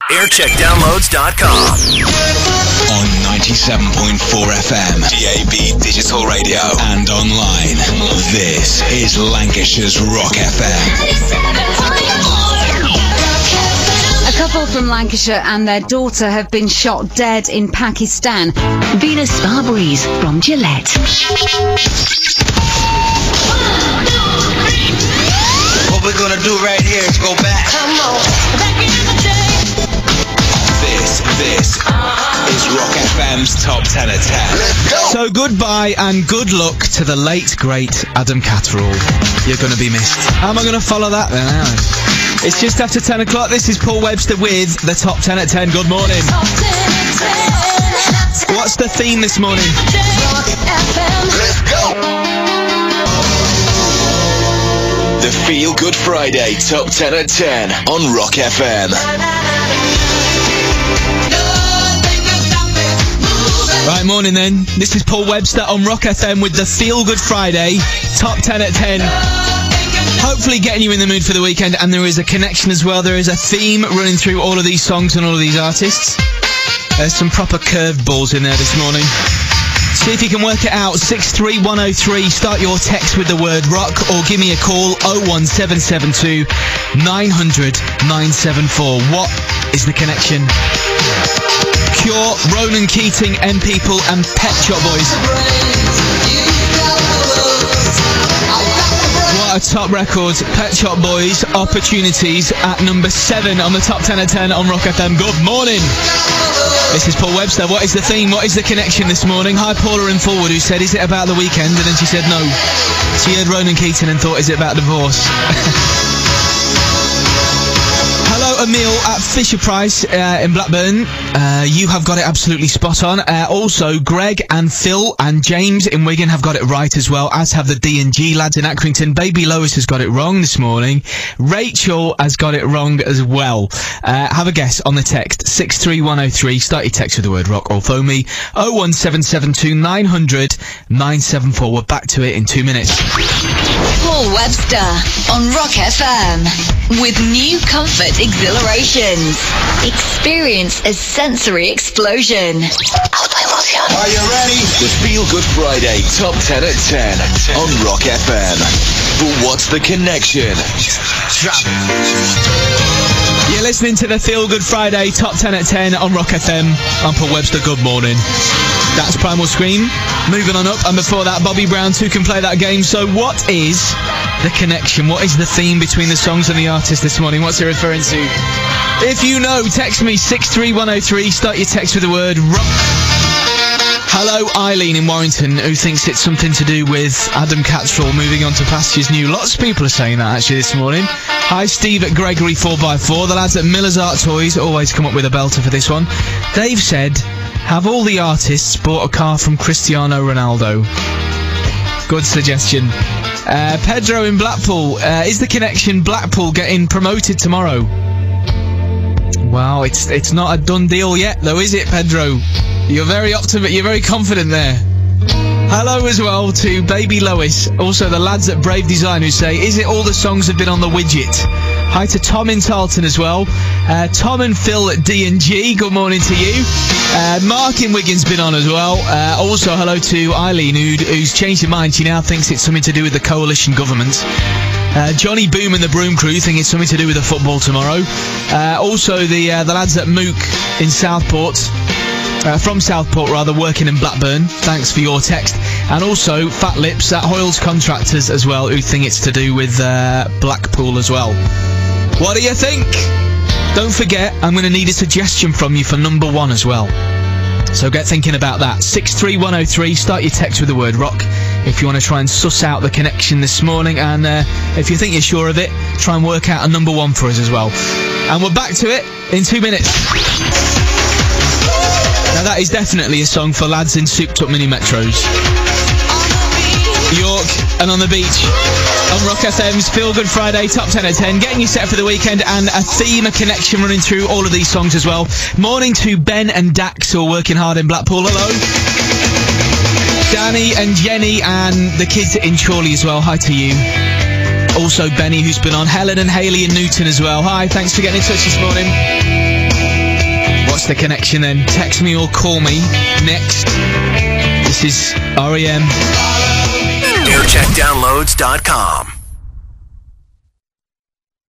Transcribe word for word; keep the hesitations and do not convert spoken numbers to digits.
aircheck downloads dot com. On ninety-seven point four F M, D A B digital radio, and online. This is Lancashire's Rock F M. A couple from Lancashire and their daughter have been shot dead in Pakistan. Venus Sparberries from Gillette. What we're gonna do right here is go back. Come on. Back in the day. This, this is Rock F M's Top ten at ten. Let's go. So goodbye and good luck to the late, great Adam Catterall. You're going to be missed. How am I going to follow that then, Aaron? It's just after ten o'clock. This is Paul Webster with the Top ten at ten. Good morning. What's the theme this morning? Let's go. The Feel Good Friday Top ten at ten on Rock F M. Right, morning then. This is Paul Webster on Rock F M with the Feel Good Friday Top ten at ten. Hopefully getting you in the mood for the weekend, and there is a connection as well. There is a theme running through all of these songs and all of these artists. There's some proper curved balls in there this morning. See if you can work it out. six three one oh three. Start your text with the word rock, or give me a call oh one seven seven two nine hundred nine seven four. What is the connection? Cure, Ronan Keating, M People, and Pet Shop Boys. What a top record. Pet Shop Boys, Opportunities, at number seven on the Top ten at ten on Rock F M. Good morning. This is Paul Webster. What is the theme? What is the connection this morning? Hi, Paula in Forward, who said, is it about the weekend? And then she said no. She heard Ronan Keating and thought, is it about divorce? Hello, Emil at Fisher Price uh, in Blackburn. Uh, you have got it absolutely spot on. Uh, also, Greg and Phil and James in Wigan have got it right as well, as have the D and G lads in Accrington. Baby Lois has got it wrong this morning. Rachel has got it wrong as well. Uh, have a guess on the text. six three one oh three. Start your text with the word rock, or phone me oh one seven seven two nine hundred nine seven four. We're back to it in two minutes. Paul Webster on Rock F M with new Comfort Exhilarations. Experience a sensory explosion. Are you ready? The Feel Good Friday Top ten at ten on Rock F M. But what's the connection? Drop it. You're listening to the Feel Good Friday Top ten at ten on Rock F M. I'm Paul Webster. Good morning. That's Primal Scream. Moving on up, and before that, Bobby Brown too can play that game. So what is the connection? What is the theme between the songs and the artist this morning? What's it referring to? If you know, text me six three one oh three. Start your text with the word rock. Hello, Eileen in Warrington, who thinks it's something to do with Adam Catterall moving on to pastures new. Lots of people are saying that actually this morning. Hi, Steve at Gregory four by four. The lads at Miller's Art Toys always come up with a belter for this one. They've said, have all the artists bought a car from Cristiano Ronaldo? Good suggestion. Uh, Pedro in Blackpool. Uh, is the connection Blackpool getting promoted tomorrow? Well, it's it's not a done deal yet, though, is it, Pedro? You're very optimistic. You're very confident there. Hello as well to Baby Lois. Also the lads at Brave Design, who say, is it all the songs have been on the widget? Hi to Tom in Tarleton as well. Uh, Tom and Phil at D and G, good morning to you. Uh, Mark in Wigan's been on as well. Uh, also hello to Eileen, who, who's changed her mind. She now thinks it's something to do with the coalition government. Uh, Johnny Boom and the Broom Crew think it's something to do with the football tomorrow. Uh, also the uh, the lads at Mook in Southport. Uh, from Southport, rather, working in Blackburn. Thanks for your text. And also, Fat Lips at Hoyle's Contractors as well, who think it's to do with uh, Blackpool as well. What do you think? Don't forget, I'm going to need a suggestion from you for number one as well. So get thinking about that. six three one oh three, start your text with the word rock if you want to try and suss out the connection this morning. And uh, if you think you're sure of it, try and work out a number one for us as well. And we're back to it in two minutes. Now that is definitely a song for lads in souped up mini metros. York and on the beach on Rock F M's Feel Good Friday Top ten at ten, getting you set for the weekend, and a theme, a connection running through all of these songs as well. Morning to Ben and Dax, who are working hard in Blackpool. Hello. Danny and Jenny and the kids in Chorley as well. Hi to you. Also Benny, who's been on. Helen and Hayley in Newton as well. Hi, thanks for getting in touch this morning. the connection then. Text me or call me. Next, this is R E M. aircheck downloads dot com.